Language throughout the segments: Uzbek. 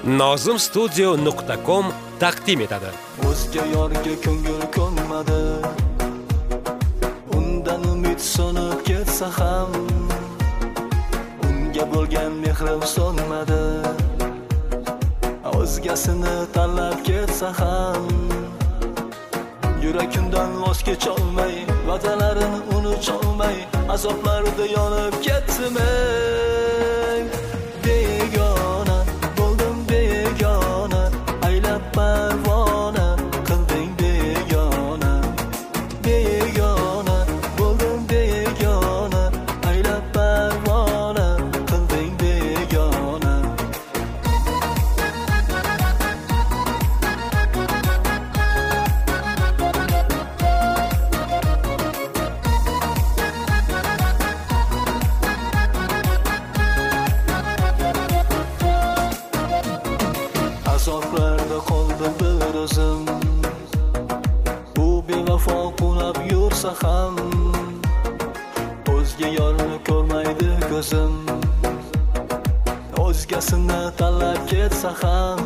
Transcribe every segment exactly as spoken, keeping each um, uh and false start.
nozim studio nuqta com taqdim etadi. O'zga yorga ko'ngil ko'nmadi, undan umid so'nib ketsa ham, unga bo'lgan mehrim so'nmadi. O'zgasini tanlab ketsa ham, yurakimdan voz kecholmay, va'dalarini unutolmay, azoblarda yonib ketdim. Begona bo'ldim, begona, aylab parvona qilding begona. Begona bo'ldim, begona, aylab parvona qilding begona. Azoblarda qoldim bir o'zim, u bevafo qunab yursa ham, o'zga yorni ko'rmaydi ko'zim. O'zgasini tanlab ketsa ham,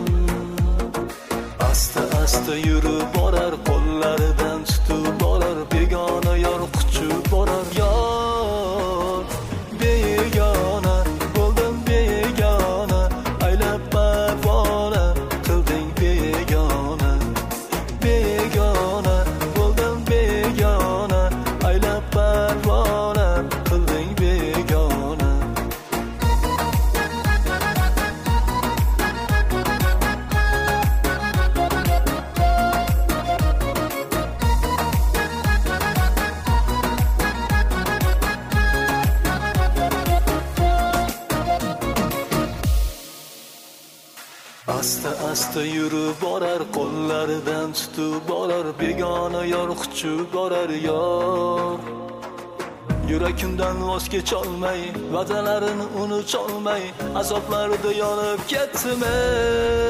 asta asta yurib borar, qo'llaridan tutib borar, begona yor quchib borar. Yor begona bo'ldim, begona, aylab parvona qilding begona. Begona bo'ldim, begona, aylab parvona qilding begona. Asta asta yurib borar, qo'llaridan tutib borar, begona yor quchib borar. Yor yurakimdan voz kecholmay, va'dalarini unutolmay, azoblarda yonib ketdim.